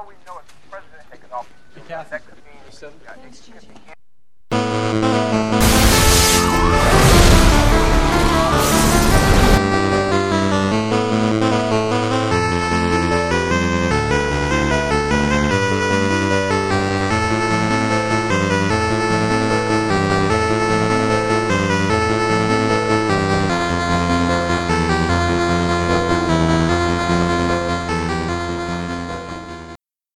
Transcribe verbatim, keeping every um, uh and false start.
we know if the president taken office, Hey, Kathy. that could mean You said- uh, it could be